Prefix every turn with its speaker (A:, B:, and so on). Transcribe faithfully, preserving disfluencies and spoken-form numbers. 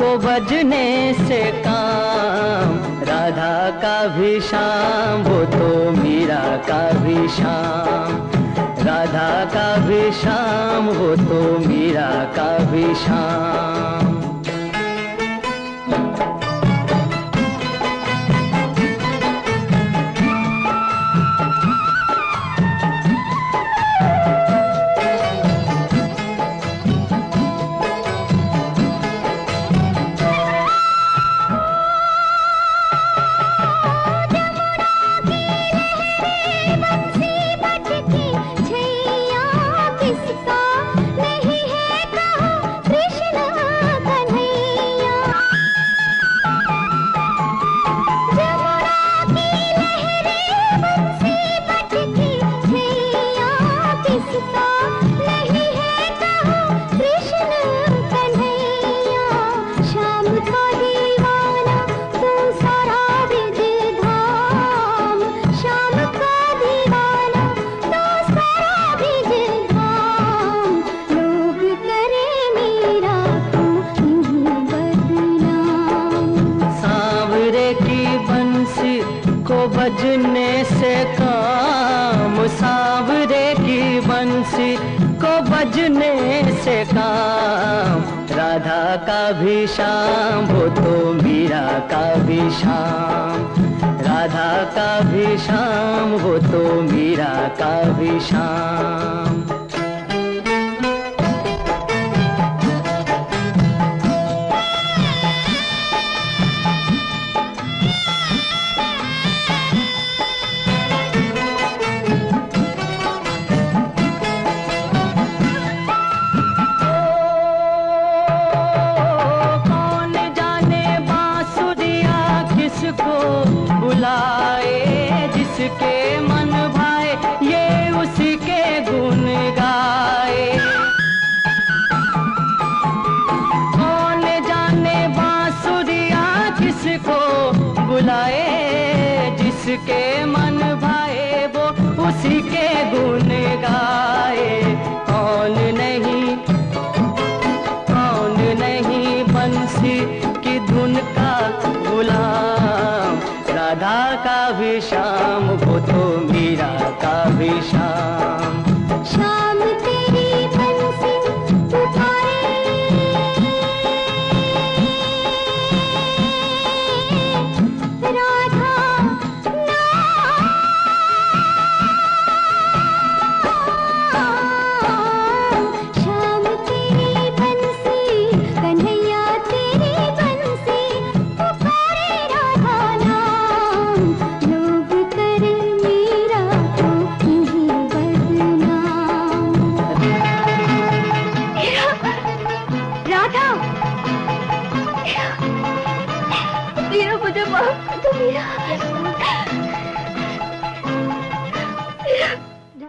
A: को बजने से काम, राधा का भी श्याम वो तो मीरा का भी श्याम, राधा का भी श्याम वो तो मीरा का भी श्याम। बजने से काम, सांवरे की बंसी को बजने से काम, राधा का भी श्याम वो तो मीरा का भी श्याम, राधा का भी श्याम वो तो मीरा का भी श्याम। जिसके मन भाए ये उसी के गुण गाए, कौन जाने बांसुरिया किसको बुलाए, जिसके मन भाए वो उसी के गुण गाए। कौन नहीं कौन नहीं बंसी की धुन का गुलाम, राधा का भी श्याम वो तो मीरा का भी श्याम।
B: श्याम तेरी बंसी पुकारे, राधा श्याम तेरी बंसी, कन्हैया तेरी बंसी पुकारे राधा नाम, लोग करे मीरा को नहीं बदनाम। राधा मीरा, मुझे माफ कर दो मीरा।